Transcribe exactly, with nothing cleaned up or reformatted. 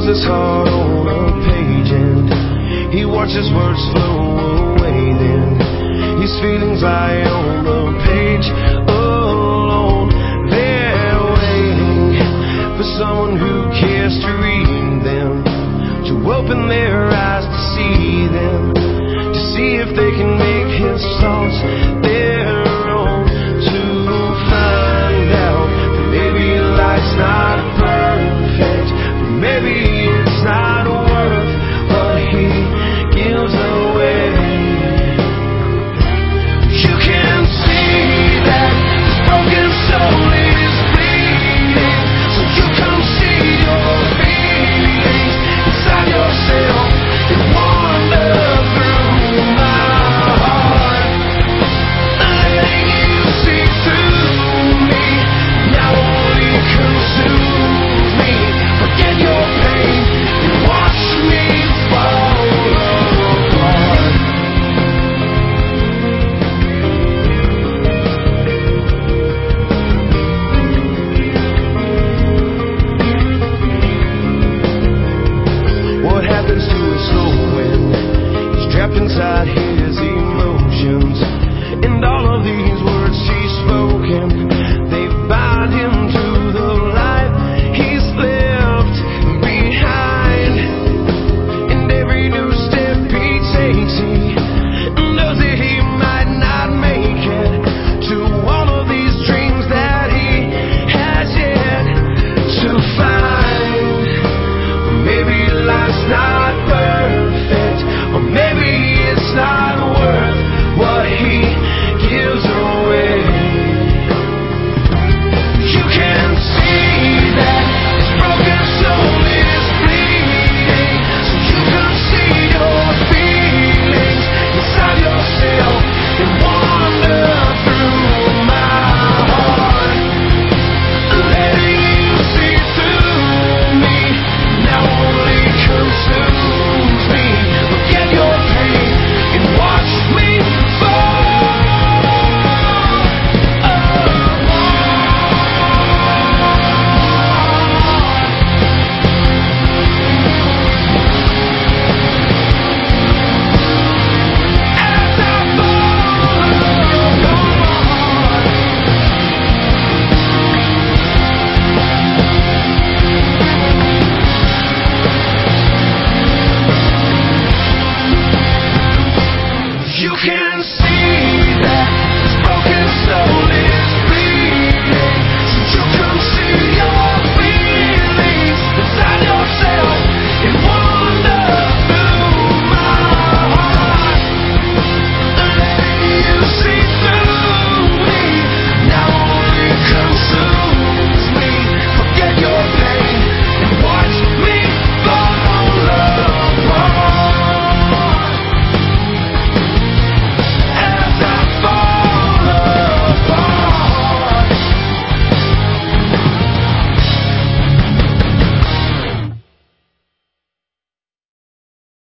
his heart on a page and he watched his words flow away. Then his feelings lie on the page alone. They're waiting for someone who cares to read them, to open their eyes to see them, to see if they can make his thoughts their own, to find out that maybe life's not perfect, maybe it's not worth what he gives away. You can see that his broken soul is bleeding, so you come see your feelings inside yourself and wander through my heart, letting you see through me. Now only consume me. Forget your pain and watch me fall apart. What happens to a soul when he's trapped inside his emotions? And all of these words she's spoken